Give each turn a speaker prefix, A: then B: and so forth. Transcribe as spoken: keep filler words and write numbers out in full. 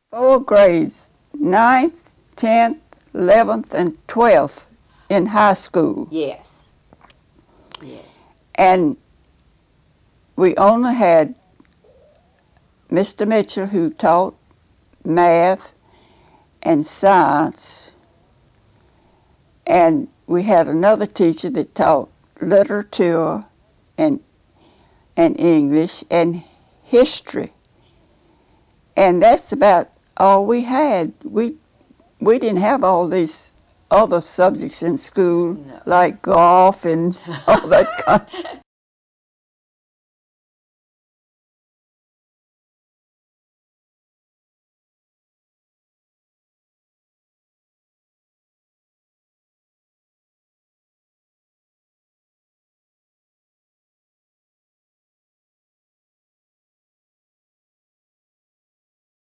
A: four grades, ninth, tenth, eleventh, and twelfth in high school.
B: Yes. Yes.
A: And we only had Mister Mitchell, who taught math and science, and we had another teacher that taught literature and and English and history. And that's about all we had. We we didn't have all these other subjects in school,
B: No.
A: like golf and all that kind of stuff.